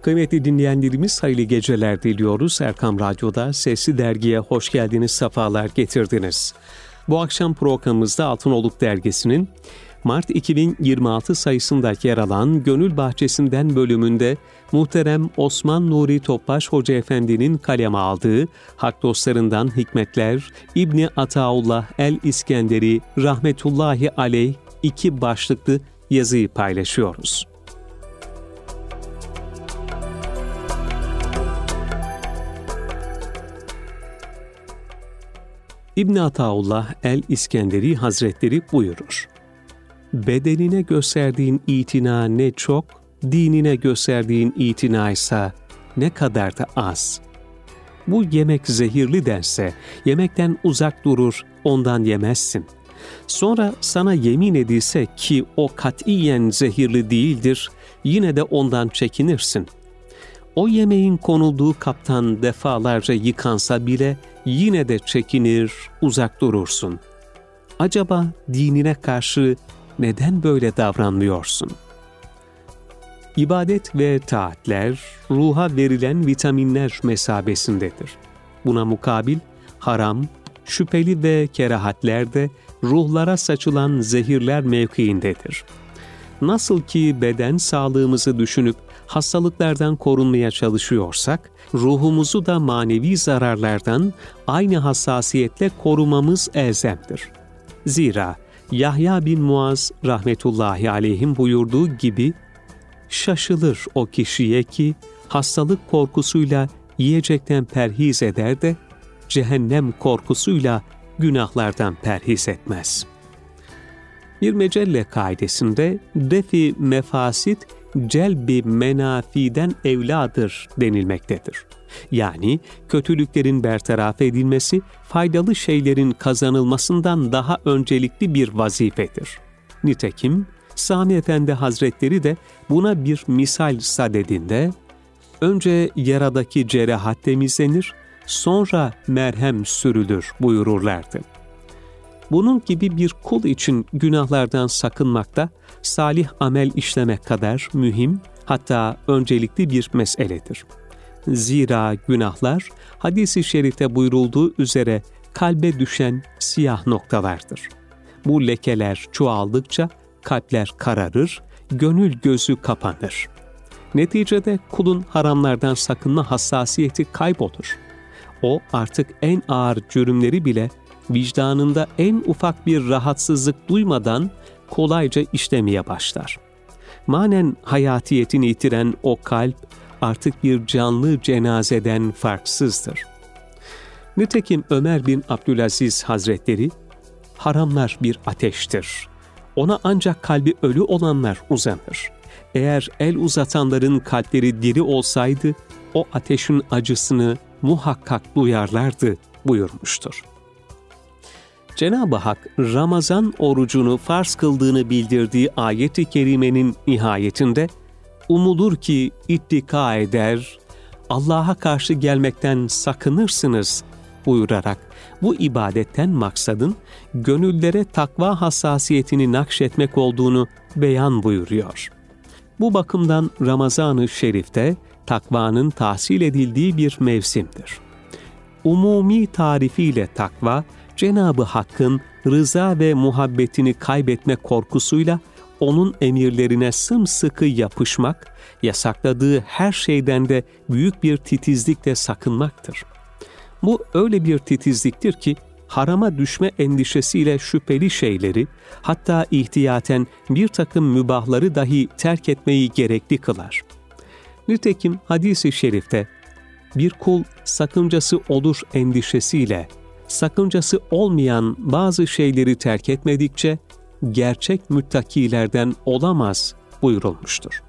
Kıymetli dinleyenlerimiz, hayırlı geceler diliyoruz. Erkam Radyo'da Sesli Dergi'ye hoş geldiniz, sefalar getirdiniz. Bu akşam programımızda Altınoluk Dergisi'nin Mart 2026 sayısında yer alan Gönül Bahçesi'nden bölümünde muhterem Osman Nuri Topbaş Hoca Efendi'nin kaleme aldığı Hak Dostlarından Hikmetler İbni Ataullah el-İskenderi rahmetullahi aleyh 2 başlıklı yazıyı paylaşıyoruz. İbn Ataullah el-İskenderi Hazretleri buyurur: bedenine gösterdiğin itina ne çok, dinine gösterdiğin itina ise ne kadar da az. Bu yemek zehirli dense, yemekten uzak durur, ondan yemezsin. Sonra sana yemin edilse ki o katiyen zehirli değildir, yine de ondan çekinirsin. O yemeğin konulduğu kaptan defalarca yıkansa bile yine de çekinir, uzak durursun. Acaba dinine karşı neden böyle davranmıyorsun? İbadet ve taatler, ruha verilen vitaminler mesabesindedir. Buna mukabil haram, şüpheli ve kerahatler de ruhlara saçılan zehirler mevkiindedir. Nasıl ki beden sağlığımızı düşünüp hastalıklardan korunmaya çalışıyorsak, ruhumuzu da manevi zararlardan aynı hassasiyetle korumamız elzemdir. Zira Yahya bin Muaz rahmetullahi aleyhim buyurduğu gibi, şaşılır o kişiye ki hastalık korkusuyla yiyecekten perhiz eder de cehennem korkusuyla günahlardan perhiz etmez. Bir mecelle kaidesinde defi mefasit celbi menafiden evladır denilmektedir. Yani kötülüklerin bertaraf edilmesi faydalı şeylerin kazanılmasından daha öncelikli bir vazifedir. Nitekim Sami Efendi Hazretleri de buna bir misal sadedinde önce yaradaki cerahat temizlenir, sonra merhem sürülür buyururlardı. Bunun gibi bir kul için günahlardan sakınmakta salih amel işlemek kadar mühim, hatta öncelikli bir meseledir. Zira günahlar hadis-i şerifte buyurulduğu üzere kalbe düşen siyah noktalardır. Bu lekeler çoğaldıkça kalpler kararır, gönül gözü kapanır. Neticede kulun haramlardan sakınma hassasiyeti kaybolur. O artık en ağır cürümleri bile vicdanında en ufak bir rahatsızlık duymadan kolayca işlemeye başlar. Manen hayatiyetini yitiren o kalp artık bir canlı cenazeden farksızdır. Nitekim Ömer bin Abdülaziz Hazretleri, haramlar bir ateştir. Ona ancak kalbi ölü olanlar uzanır. Eğer el uzatanların kalpleri diri olsaydı, o ateşin acısını muhakkak duyarlardı buyurmuştur. Cenab-ı Hak Ramazan orucunu farz kıldığını bildirdiği ayet-i kerimenin nihayetinde umulur ki ittika eder, Allah'a karşı gelmekten sakınırsınız buyurarak bu ibadetten maksadın gönüllere takva hassasiyetini nakşetmek olduğunu beyan buyuruyor. Bu bakımdan Ramazan-ı Şerif'te takvanın tahsil edildiği bir mevsimdir. Umumi tarifiyle takva, Cenab-ı Hakk'ın rıza ve muhabbetini kaybetme korkusuyla onun emirlerine sımsıkı yapışmak, yasakladığı her şeyden de büyük bir titizlikle sakınmaktır. Bu öyle bir titizliktir ki, harama düşme endişesiyle şüpheli şeyleri, hatta ihtiyaten bir takım mübahları dahi terk etmeyi gerekli kılar. Nitekim hadis-i şerifte, bir kul sakıncası olur endişesiyle, sakıncası olmayan bazı şeyleri terk etmedikçe, gerçek müttakilerden olamaz buyurulmuştur.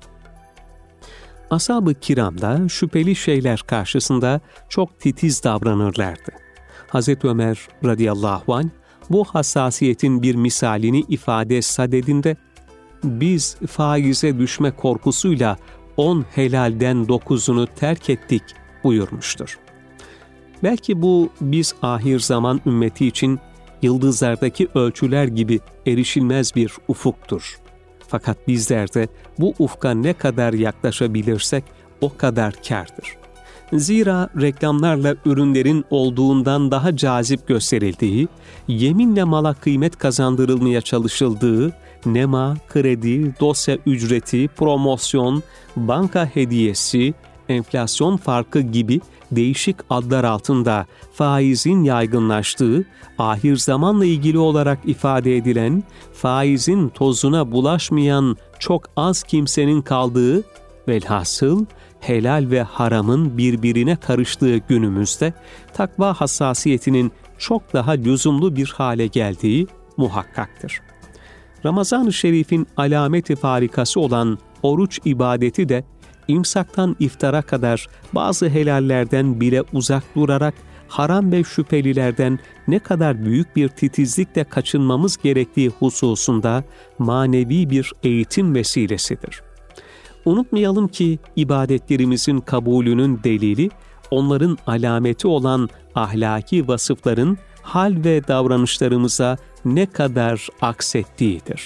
Ashab-ı kiram da şüpheli şeyler karşısında çok titiz davranırlardı. Hazreti Ömer radıyallahu anh bu hassasiyetin bir misalini ifade sadedinde, biz faize düşme korkusuyla 10 helalden 9'unu terk ettik buyurmuştur. Belki bu biz ahir zaman ümmeti için yıldızlardaki ölçüler gibi erişilmez bir ufuktur. Fakat bizler de bu ufka ne kadar yaklaşabilirsek o kadar kârdır. Zira reklamlarla ürünlerin olduğundan daha cazip gösterildiği, yeminle mala kıymet kazandırılmaya çalışıldığı, nema, kredi, dosya ücreti, promosyon, banka hediyesi, enflasyon farkı gibi değişik adlar altında faizin yaygınlaştığı, ahir zamanla ilgili olarak ifade edilen, faizin tozuna bulaşmayan çok az kimsenin kaldığı, velhasıl helal ve haramın birbirine karıştığı günümüzde takva hassasiyetinin çok daha lüzumlu bir hale geldiği muhakkaktır. Ramazan-ı Şerif'in alameti farikası olan oruç ibadeti de imsaktan iftara kadar bazı helallerden bile uzak durarak haram ve şüphelilerden ne kadar büyük bir titizlikle kaçınmamız gerektiği hususunda manevi bir eğitim vesilesidir. Unutmayalım ki ibadetlerimizin kabulünün delili, onların alameti olan ahlaki vasıfların hal ve davranışlarımıza ne kadar aksettiğidir.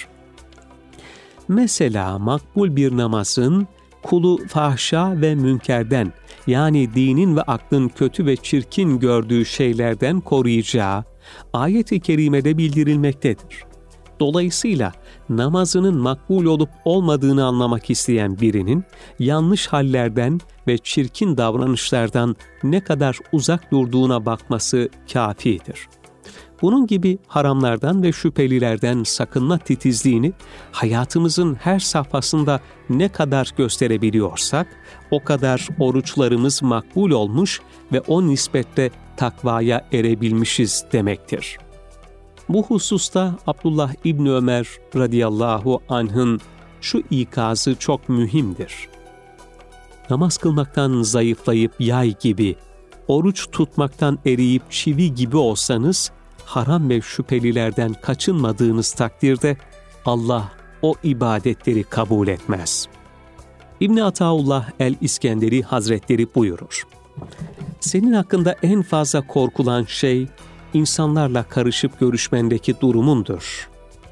Mesela makbul bir namazın kulu fahşa ve münkerden, yani dinin ve aklın kötü ve çirkin gördüğü şeylerden koruyacağı ayet-i kerimede bildirilmektedir. Dolayısıyla namazının makbul olup olmadığını anlamak isteyen birinin yanlış hallerden ve çirkin davranışlardan ne kadar uzak durduğuna bakması kâfidir. Bunun gibi haramlardan ve şüphelilerden sakınma titizliğini hayatımızın her safhasında ne kadar gösterebiliyorsak, o kadar oruçlarımız makbul olmuş ve o nispetle takvaya erebilmişiz demektir. Bu hususta Abdullah İbni Ömer radıyallahu anh'ın şu ikazı çok mühimdir. Namaz kılmaktan zayıflayıp yay gibi, oruç tutmaktan eriyip çivi gibi olsanız, haram ve şüphelilerden kaçınmadığınız takdirde Allah o ibadetleri kabul etmez. İbn Ataullah el-İskenderi Hazretleri buyurur: senin hakkında en fazla korkulan şey, insanlarla karışıp görüşmendeki durumundur.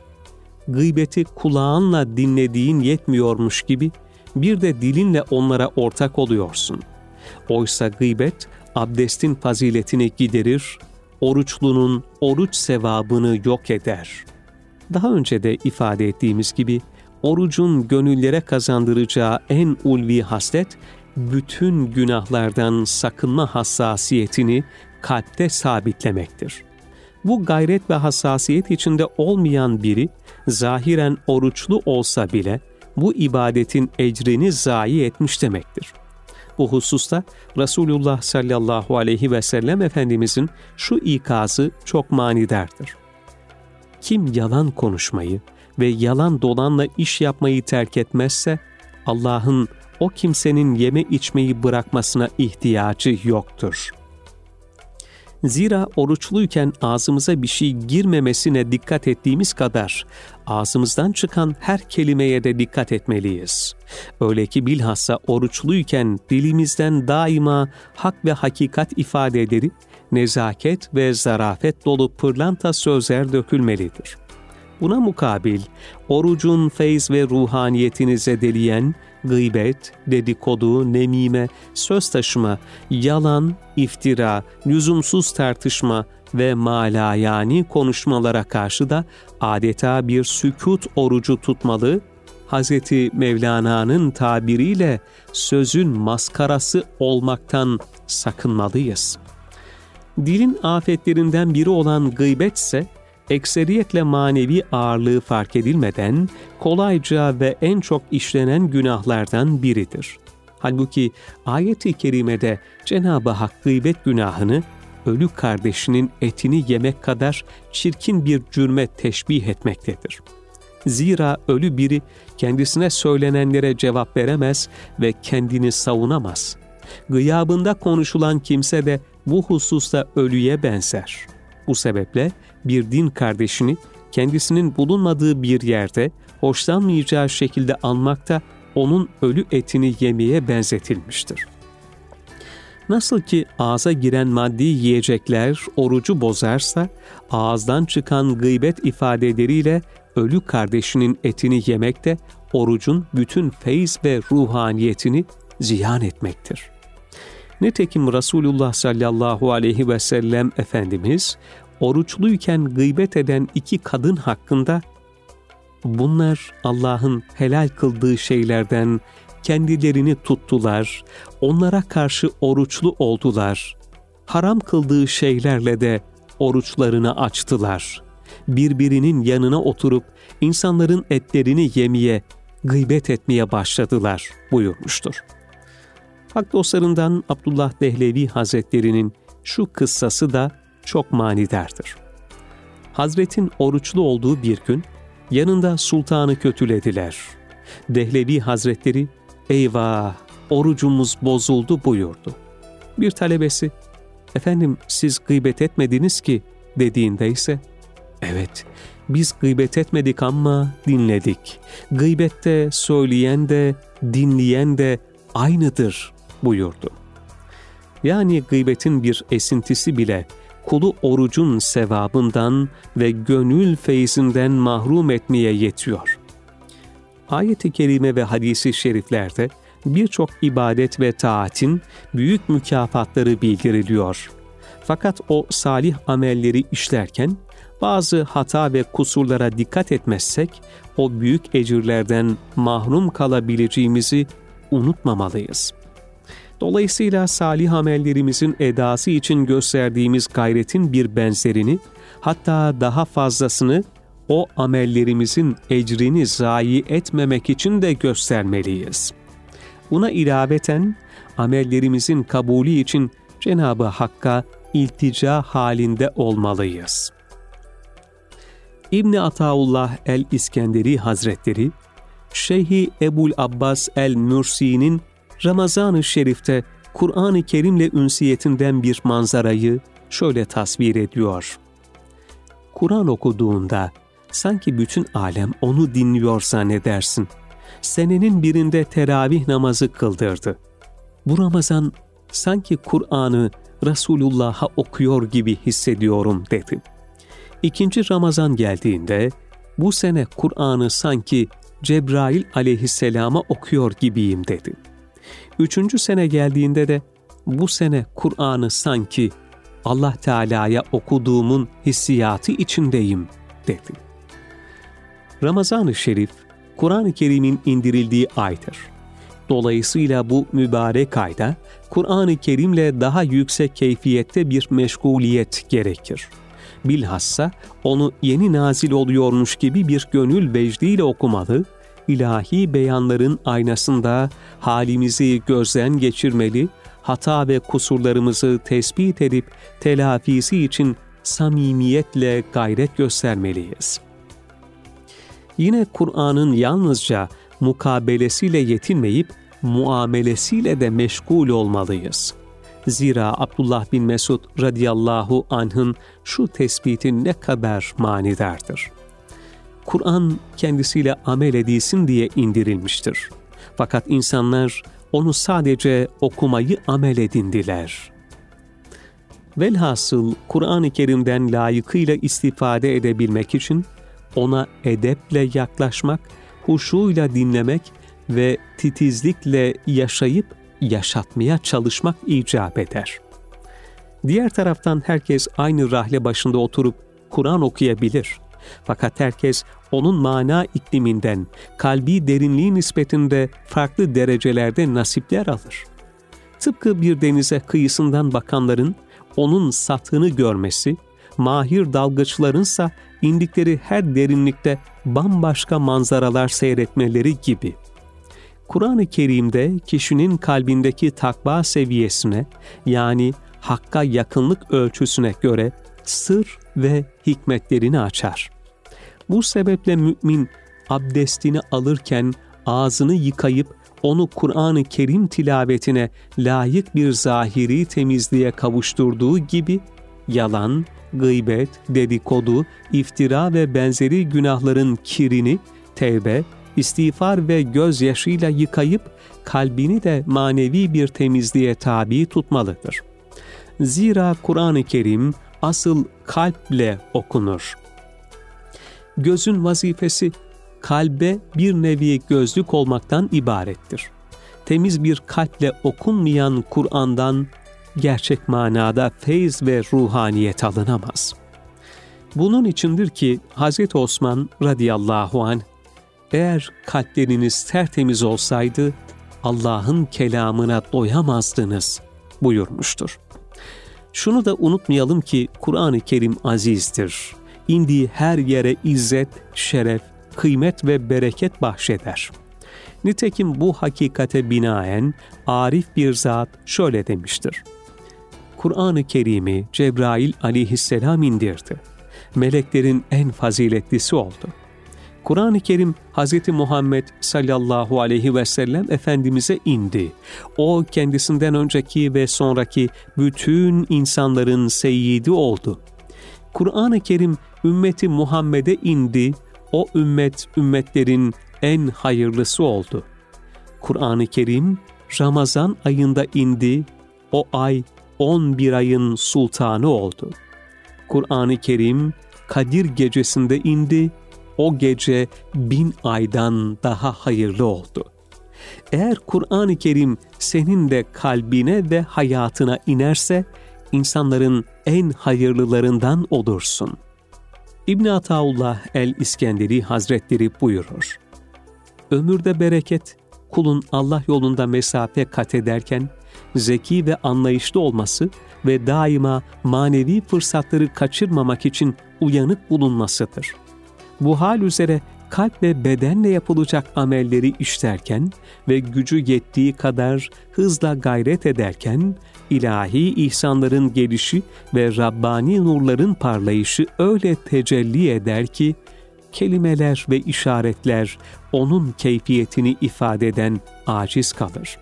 Gıybeti kulağınla dinlediğin yetmiyormuş gibi, bir de dilinle onlara ortak oluyorsun. Oysa gıybet, abdestin faziletini giderir, oruçlunun oruç sevabını yok eder. Daha önce de ifade ettiğimiz gibi, orucun gönüllere kazandıracağı en ulvi haslet, bütün günahlardan sakınma hassasiyetini kalpte sabitlemektir. Bu gayret ve hassasiyet içinde olmayan biri, zahiren oruçlu olsa bile, bu ibadetin ecrini zayi etmiş demektir. Bu hususta Resulullah sallallahu aleyhi ve sellem Efendimizin şu ikazı çok manidardır. Kim yalan konuşmayı ve yalan dolanla iş yapmayı terk etmezse, Allah'ın o kimsenin yeme içmeyi bırakmasına ihtiyacı yoktur. Zira oruçluyken ağzımıza bir şey girmemesine dikkat ettiğimiz kadar, ağzımızdan çıkan her kelimeye de dikkat etmeliyiz. Öyle ki bilhassa oruçluyken dilimizden daima hak ve hakikat ifadeleri, nezaket ve zarafet dolu pırlanta sözler dökülmelidir. Buna mukabil, orucun feyz ve ruhaniyetini zedeleyen gıybet, dedikodu, nemime, söz taşıma, yalan, iftira, lüzumsuz tartışma ve malayani konuşmalara karşı da adeta bir sükût orucu tutmalı, Hz. Mevlana'nın tabiriyle sözün maskarası olmaktan sakınmalıyız. Dilin afetlerinden biri olan gıybet ise, ekseriyetle manevi ağırlığı fark edilmeden kolayca ve en çok işlenen günahlardan biridir. Halbuki ayet-i kerimede Cenab-ı Hak gıybet günahını ölü kardeşinin etini yemek kadar çirkin bir cürme teşbih etmektedir. Zira ölü biri kendisine söylenenlere cevap veremez ve kendini savunamaz. Gıyabında konuşulan kimse de bu hususta ölüye benzer. Bu sebeple bir din kardeşini kendisinin bulunmadığı bir yerde hoşlanmayacağı şekilde anmak da onun ölü etini yemeye benzetilmiştir. Nasıl ki ağza giren maddi yiyecekler orucu bozarsa, ağızdan çıkan gıybet ifadeleriyle ölü kardeşinin etini yemek de orucun bütün feyz ve ruhaniyetini ziyan etmektir. Nitekim Resulullah sallallahu aleyhi ve sellem Efendimiz, oruçluyken gıybet eden 2 kadın hakkında, bunlar Allah'ın helal kıldığı şeylerden kendilerini tuttular, onlara karşı oruçlu oldular, haram kıldığı şeylerle de oruçlarını açtılar. Birbirinin yanına oturup insanların etlerini yemeye, gıybet etmeye başladılar buyurmuştur. Hak dostlarından Abdullah Dehlevi Hazretleri'nin şu kıssası da çok manidardır. Hazretin oruçlu olduğu bir gün yanında sultanı kötülediler. Dehlevi Hazretleri, eyvah orucumuz bozuldu buyurdu. Bir talebesi, efendim siz gıybet etmediniz ki dediğinde ise, evet biz gıybet etmedik ama dinledik. Gıybette söyleyen de dinleyen de aynıdır buyurdu. Yani gıybetin bir esintisi bile kulu orucun sevabından ve gönül feyzinden mahrum etmeye yetiyor. Ayet-i kerime ve hadis-i şeriflerde birçok ibadet ve taatin büyük mükafatları bildiriliyor. Fakat o salih amelleri işlerken bazı hata ve kusurlara dikkat etmezsek o büyük ecirlerden mahrum kalabileceğimizi unutmamalıyız. Dolayısıyla salih amellerimizin edası için gösterdiğimiz gayretin bir benzerini, hatta daha fazlasını o amellerimizin ecrini zayi etmemek için de göstermeliyiz. Buna ilaveten amellerimizin kabulü için Cenab-ı Hakk'a iltica halinde olmalıyız. İbn Ataullah el-İskenderi Hazretleri, Şeyh Ebul Abbas el-Mürsi'nin Ramazan-ı Şerif'te Kur'an-ı Kerim'le ünsiyetinden bir manzarayı şöyle tasvir ediyor. Kur'an okuduğunda sanki bütün alem onu dinliyor zannedersin. Senenin birinde teravih namazı kıldırdı. Bu Ramazan sanki Kur'an'ı Resulullah'a okuyor gibi hissediyorum dedi. 2. Ramazan geldiğinde bu sene Kur'an'ı sanki Cebrail aleyhisselama okuyor gibiyim dedi. 3. sene geldiğinde de bu sene Kur'an'ı sanki Allah Teala'ya okuduğumun hissiyatı içindeyim dedi. Ramazan-ı Şerif, Kur'an-ı Kerim'in indirildiği aydır. Dolayısıyla bu mübarek ayda Kur'an-ı Kerim'le daha yüksek keyfiyette bir meşguliyet gerekir. Bilhassa onu yeni nazil oluyormuş gibi bir gönül vecdiyle okumalı, ilahi beyanların aynasında halimizi gözden geçirmeli, hata ve kusurlarımızı tespit edip telafisi için samimiyetle gayret göstermeliyiz. Yine Kur'an'ın yalnızca mukabelesiyle yetinmeyip muamelesiyle de meşgul olmalıyız. Zira Abdullah bin Mesud radıyallahu anh'ın şu tespiti ne kadar manidardır. Kur'an kendisiyle amel edilsin diye indirilmiştir. Fakat insanlar onu sadece okumayı amel edindiler. Velhasıl Kur'an-ı Kerim'den layıkıyla istifade edebilmek için ona edeple yaklaşmak, huşuyla dinlemek ve titizlikle yaşayıp yaşatmaya çalışmak icap eder. Diğer taraftan herkes aynı rahle başında oturup Kur'an okuyabilir. Fakat herkes onun mana ikliminden, kalbi derinliği nispetinde farklı derecelerde nasipler alır. Tıpkı bir denize kıyısından bakanların onun sathını görmesi, mahir dalgıçlarınsa indikleri her derinlikte bambaşka manzaralar seyretmeleri gibi. Kur'an-ı Kerim'de kişinin kalbindeki takva seviyesine, yani Hakk'a yakınlık ölçüsüne göre sır ve hikmetlerini açar. Bu sebeple mümin abdestini alırken ağzını yıkayıp onu Kur'an-ı Kerim tilavetine layık bir zahiri temizliğe kavuşturduğu gibi yalan, gıybet, dedikodu, iftira ve benzeri günahların kirini tevbe, istiğfar ve gözyaşıyla yıkayıp kalbini de manevi bir temizliğe tabi tutmalıdır. Zira Kur'an-ı Kerim asıl kalple okunur. Gözün vazifesi kalbe bir nevi gözlük olmaktan ibarettir. temiz bir kalple okunmayan Kur'an'dan gerçek manada feyz ve ruhaniyet alınamaz. Bunun içindir ki Hz. Osman radıyallahu anh, eğer kalpleriniz tertemiz olsaydı Allah'ın kelamına doyamazdınız buyurmuştur. Şunu da unutmayalım ki Kur'an-ı Kerim azizdir. İndiği her yere izzet, şeref, kıymet ve bereket bahşeder. Nitekim bu hakikate binaen arif bir zat şöyle demiştir: Kur'an-ı Kerim'i Cebrail aleyhisselam indirdi. Meleklerin en faziletlisi oldu. Kur'an-ı Kerim Hz. Muhammed sallallahu aleyhi ve sellem Efendimiz'e indi. O kendisinden önceki ve sonraki bütün insanların seyyidi oldu. Kur'an-ı Kerim ümmeti Muhammed'e indi. O ümmetlerin en hayırlısı oldu. Kur'an-ı Kerim Ramazan ayında indi. O ay 11 ayın sultanı oldu. Kur'an-ı Kerim Kadir gecesinde indi. O gece 1000 aydan daha hayırlı oldu. Eğer Kur'an-ı Kerim senin de kalbine ve hayatına inerse, insanların en hayırlılarından olursun. İbn Ataullah el-İskenderi Hazretleri buyurur: Ömürde bereket, kulun Allah yolunda mesafe kat ederken, zeki ve anlayışlı olması ve daima manevi fırsatları kaçırmamak için uyanık bulunmasıdır. Bu hal üzere kalp ve bedenle yapılacak amelleri işlerken ve gücü yettiği kadar hızla gayret ederken, ilahi ihsanların gelişi ve Rabbani nurların parlayışı öyle tecelli eder ki, kelimeler ve işaretler onun keyfiyetini ifade eden aciz kalır.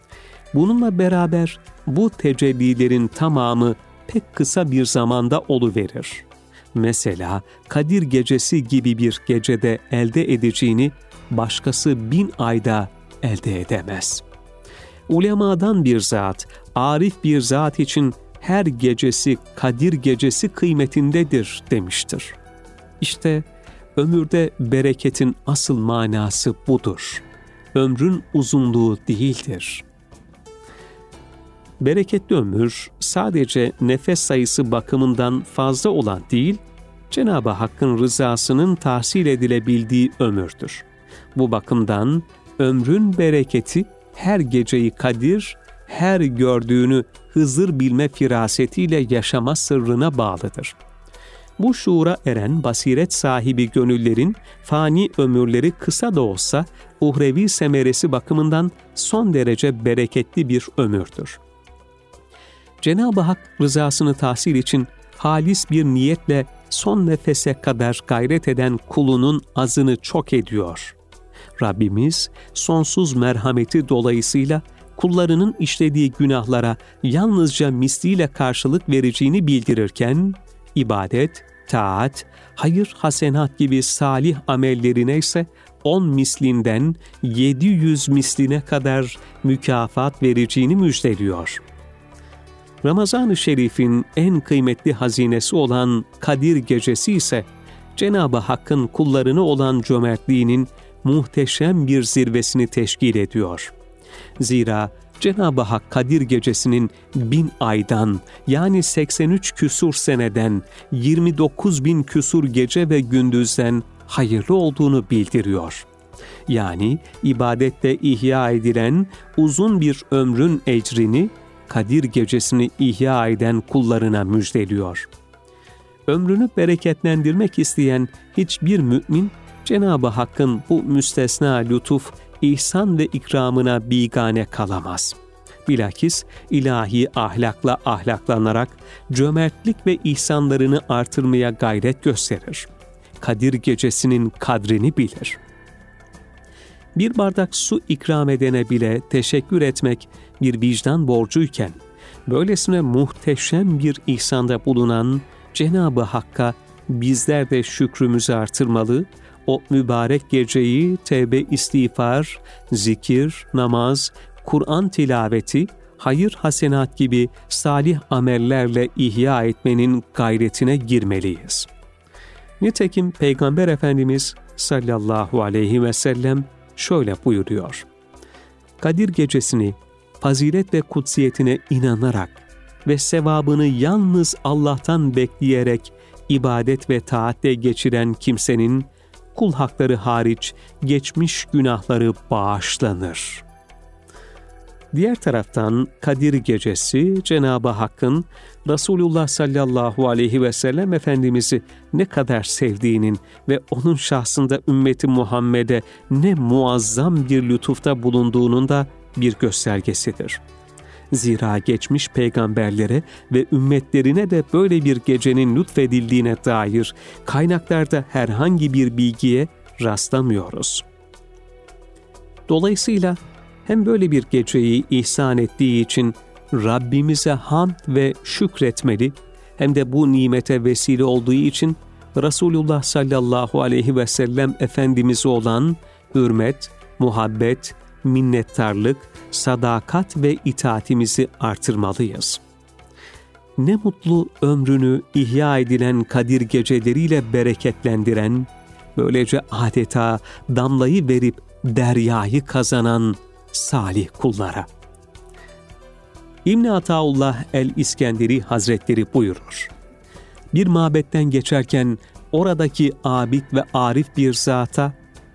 Bununla beraber bu tecellilerin tamamı pek kısa bir zamanda oluverir. Mesela Kadir gecesi gibi bir gecede elde edeceğini başkası 1000 ayda elde edemez. Ulemadan bir zat, arif bir zat için her gecesi Kadir gecesi kıymetindedir demiştir. İşte ömürde bereketin asıl manası budur. Ömrün uzunluğu değildir. Bereketli ömür sadece nefes sayısı bakımından fazla olan değil, Cenab-ı Hakk'ın rızasının tahsil edilebildiği ömürdür. Bu bakımdan ömrün bereketi her geceyi kadir, her gördüğünü Hızır bilme firasetiyle yaşama sırrına bağlıdır. Bu şuura eren basiret sahibi gönüllerin fani ömürleri kısa da olsa uhrevi semeresi bakımından son derece bereketli bir ömürdür. Cenab-ı Hak rızasını tahsil için halis bir niyetle son nefese kadar gayret eden kulunun azını çok ediyor. Rabbimiz sonsuz merhameti dolayısıyla kullarının işlediği günahlara yalnızca misliyle karşılık vereceğini bildirirken, ibadet, taat, hayır, hasenat gibi salih amellerine ise 10 mislinden 700 misline kadar mükafat vereceğini müjdeliyor. Ramazan-ı Şerif'in en kıymetli hazinesi olan Kadir Gecesi ise Cenab-ı Hakk'ın kullarına olan cömertliğinin muhteşem bir zirvesini teşkil ediyor. Zira Cenab-ı Hak Kadir Gecesi'nin 1000 aydan yani 83 küsur seneden 29.000 küsur gece ve gündüzden hayırlı olduğunu bildiriyor. Yani ibadette ihya edilen uzun bir ömrün ecrini Kadir Gecesi'ni ihya eden kullarına müjdeliyor. Ömrünü bereketlendirmek isteyen hiçbir mümin, Cenab-ı Hakk'ın bu müstesna lütuf, ihsan ve ikramına bigane kalamaz. Bilakis ilahi ahlakla ahlaklanarak cömertlik ve ihsanlarını artırmaya gayret gösterir. Kadir Gecesi'nin kadrini bilir. Bir bardak su ikram edene bile teşekkür etmek bir vicdan borcuyken, böylesine muhteşem bir ihsanda bulunan Cenab-ı Hakk'a bizler de şükrümüzü artırmalı, o mübarek geceyi tevbe istiğfar, zikir, namaz, Kur'an tilaveti, hayır hasenat gibi salih amellerle ihya etmenin gayretine girmeliyiz. Nitekim Peygamber Efendimiz sallallahu aleyhi ve sellem şöyle buyuruyor: Kadir Gecesi'ni fazilet ve kutsiyetine inanarak ve sevabını yalnız Allah'tan bekleyerek ibadet ve taatle geçiren kimsenin kul hakları hariç geçmiş günahları bağışlanır. Diğer taraftan Kadir Gecesi Cenab-ı Hakk'ın Resulullah sallallahu aleyhi ve sellem Efendimiz'i ne kadar sevdiğinin ve onun şahsında ümmeti Muhammed'e ne muazzam bir lütufta bulunduğunun da bir göstergesidir. Zira geçmiş peygamberlere ve ümmetlerine de böyle bir gecenin lütfedildiğine dair kaynaklarda herhangi bir bilgiye rastlamıyoruz. Dolayısıyla hem böyle bir geceyi ihsan ettiği için Rabbimize hamd ve şükretmeli, hem de bu nimete vesile olduğu için Resulullah sallallahu aleyhi ve sellem Efendimiz'e olan hürmet, muhabbet, minnettarlık, sadakat ve itaatimizi artırmalıyız. Ne mutlu ömrünü ihya edilen Kadir geceleriyle bereketlendiren, böylece adeta damlayı verip deryayı kazanan salih kullara. İbn Ataullah el-İskenderi Hazretleri buyurur: bir mabetten geçerken oradaki abid ve arif bir zata,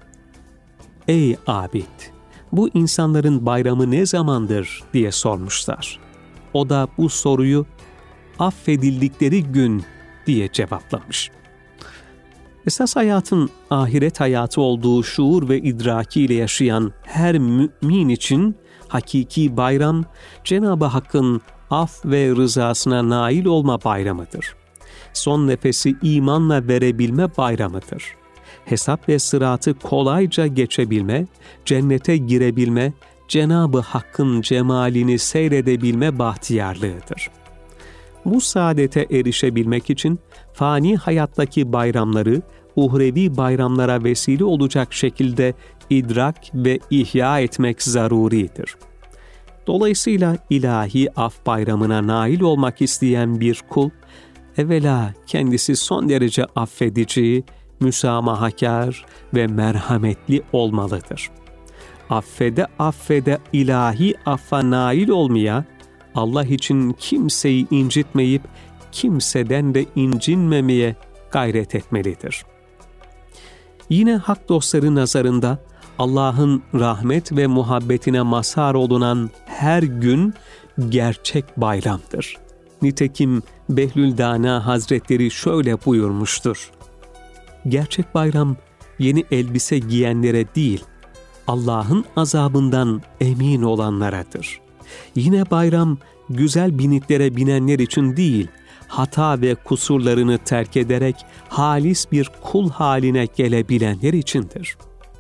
"Ey abid, bu insanların bayramı ne zamandır?" diye sormuşlar. O da bu soruyu affedildikleri gün diye cevaplamış. Esas hayatın ahiret hayatı olduğu şuur ve idrakiyle yaşayan her mümin için hakiki bayram, Cenab-ı Hakk'ın af ve rızasına nail olma bayramıdır. Son nefesi imanla verebilme bayramıdır. Hesap ve sıratı kolayca geçebilme, cennete girebilme, Cenab-ı Hakk'ın cemalini seyredebilme bahtiyarlığıdır. Bu saadete erişebilmek için fani hayattaki bayramları, uhrevi bayramlara vesile olacak şekilde idrak ve ihya etmek zaruridir. Dolayısıyla ilahi af bayramına nail olmak isteyen bir kul, evvela kendisi son derece affedici, müsamahakar ve merhametli olmalıdır. Affede affede ilahi affa nail olmaya, Allah için kimseyi incitmeyip kimseden de incinmemeye gayret etmelidir. Yine hak dostları nazarında Allah'ın rahmet ve muhabbetine mazhar olunan her gün gerçek bayramdır. Nitekim Behlül Dana Hazretleri şöyle buyurmuştur: gerçek bayram yeni elbise giyenlere değil, Allah'ın azabından emin olanlaradır. Yine bayram güzel binitlere binenler için değil, hata ve kusurlarını terk ederek halis bir kul haline gelebilenler içindir.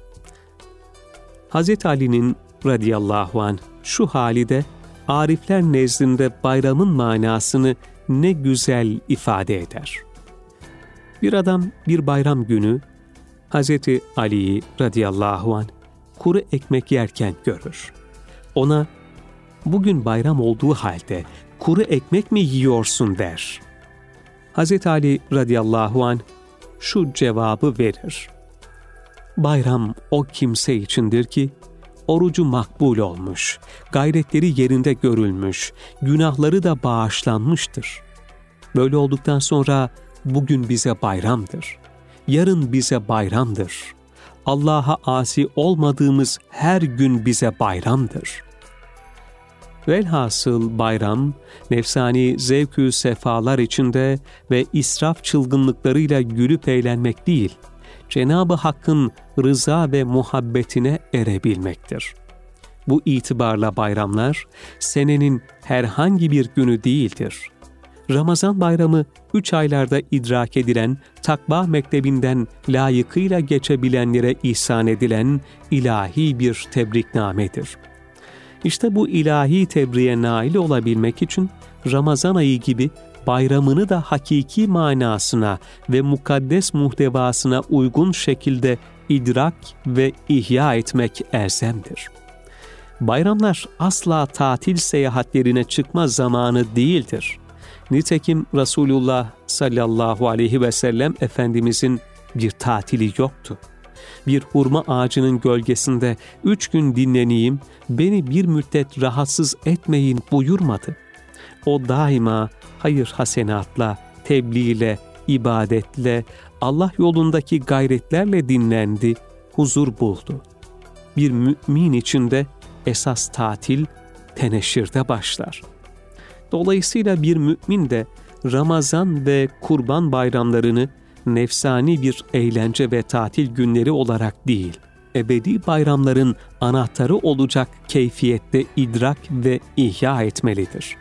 Hz. Ali'nin radıyallahu anh şu hali de arifler nezdinde bayramın manasını ne güzel ifade eder. Bir adam bir bayram günü Hz. Ali'yi radıyallahu anh kuru ekmek yerken görür. Ona, "Bugün bayram olduğu halde kuru ekmek mi yiyorsun?" der. Hz. Ali radıyallahu anh şu cevabı verir: bayram o kimse içindir ki, orucu makbul olmuş, gayretleri yerinde görülmüş, günahları da bağışlanmıştır. Böyle olduktan sonra bugün bize bayramdır, yarın bize bayramdır. Allah'a asi olmadığımız her gün bize bayramdır. Velhasıl bayram, nefsani zevk-ü sefalar içinde ve israf çılgınlıklarıyla gülüp eğlenmek değil, Cenab-ı Hakk'ın rıza ve muhabbetine erebilmektir. Bu itibarla bayramlar, senenin herhangi bir günü değildir. Ramazan bayramı 3 aylarda idrak edilen, takva mektebinden layıkıyla geçebilenlere ihsan edilen ilahi bir tebriknamedir. İşte bu ilahi tebriğe nail olabilmek için Ramazan ayı gibi bayramını da hakiki manasına ve mukaddes muhtevasına uygun şekilde idrak ve ihya etmek elzemdir. Bayramlar asla tatil seyahatlerine çıkma zamanı değildir. Nitekim Resulullah sallallahu aleyhi ve sellem Efendimizin bir tatili yoktu. Bir hurma ağacının gölgesinde 3 gün dinleneyim, beni bir müddet rahatsız etmeyin buyurmadı. O daima hayır hasenatla, tebliğle, ibadetle, Allah yolundaki gayretlerle dinlendi, huzur buldu. Bir mümin için de esas tatil teneşirde başlar. Dolayısıyla bir mümin de Ramazan ve Kurban bayramlarını nefsani bir eğlence ve tatil günleri olarak değil, ebedi bayramların anahtarı olacak keyfiyette idrak ve ihya etmelidir.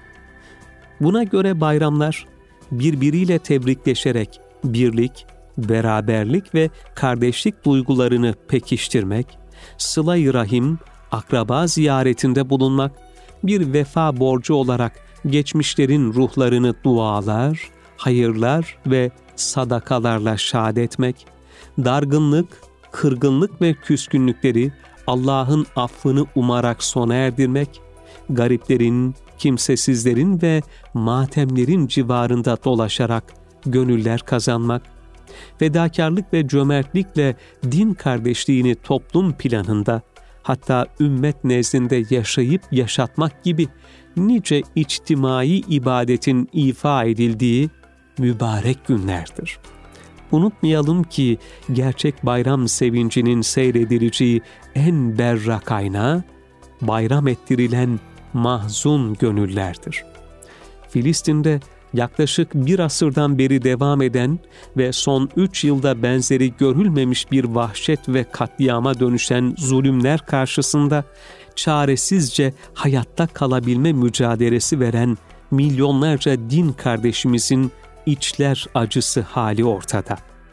Buna göre bayramlar birbiriyle tebrikleşerek birlik, beraberlik ve kardeşlik duygularını pekiştirmek, sıla-i rahim, akraba ziyaretinde bulunmak, bir vefa borcu olarak geçmişlerin ruhlarını dualar, hayırlar ve sadakalarla şad etmek, dargınlık, kırgınlık ve küskünlükleri Allah'ın affını umarak sona erdirmek, gariplerin, kimsesizlerin ve matemlerin civarında dolaşarak gönüller kazanmak, fedakarlık ve cömertlikle din kardeşliğini toplum planında, hatta ümmet nezdinde yaşayıp yaşatmak gibi nice içtimai ibadetin ifa edildiği mübarek günlerdir. Unutmayalım ki gerçek bayram sevincinin seyredileceği en berrak ayna, bayram ettirilen mahzun gönüllerdir. Filistin'de yaklaşık bir asırdan beri devam eden ve son 3 yılda benzeri görülmemiş bir vahşet ve katliama dönüşen zulümler karşısında çaresizce hayatta kalabilme mücadelesi veren milyonlarca din kardeşimizin içler acısı hali ortada.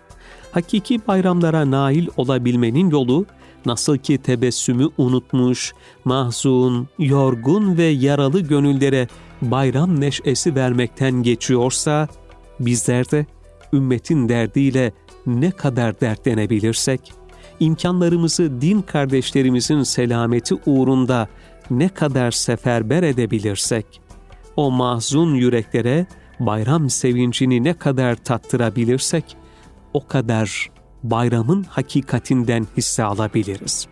Hakiki bayramlara nail olabilmenin yolu, nasıl ki tebessümü unutmuş, mahzun, yorgun ve yaralı gönüllere bayram neşesi vermekten geçiyorsa, bizler de ümmetin derdiyle ne kadar dertlenebilirsek, imkanlarımızı din kardeşlerimizin selameti uğrunda ne kadar seferber edebilirsek, o mahzun yüreklere bayram sevincini ne kadar tattırabilirsek, o kadar bayramın hakikatinden hisse alabiliriz.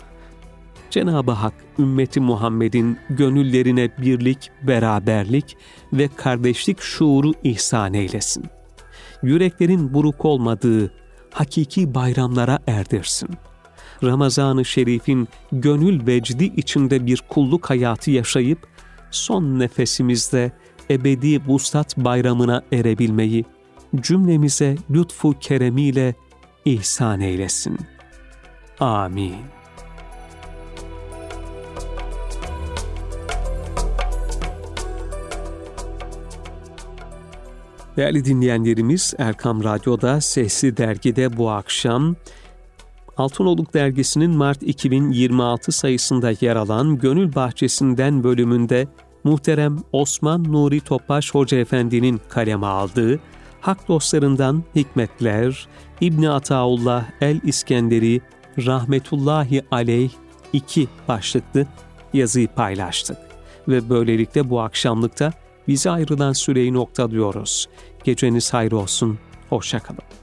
Cenab-ı Hak, ümmeti Muhammed'in gönüllerine birlik, beraberlik ve kardeşlik şuuru ihsan eylesin. Yüreklerin buruk olmadığı hakiki bayramlara erdirsin. Ramazan-ı Şerif'in gönül vecdi içinde bir kulluk hayatı yaşayıp, son nefesimizde ebedi vuslat bayramına erebilmeyi cümlemize lütfu keremiyle ihsan eylesin. Amin. Değerli dinleyenlerimiz, Erkam Radyo'da Sesli Dergi'de bu akşam Altınoluk Dergisi'nin Mart 2026 sayısında yer alan Gönül Bahçesi'nden bölümünde muhterem Osman Nuri Topbaş Hoca Efendi'nin kaleme aldığı Hak Dostlarından Hikmetler, İbn Ataullah el-İskenderi Rahmetullahi Aleyh 2 başlıklı yazıyı paylaştık. Ve böylelikle bu akşamlıkta bize ayrılan süreyi noktalıyoruz. Geceniz hayır olsun, hoşça kalın.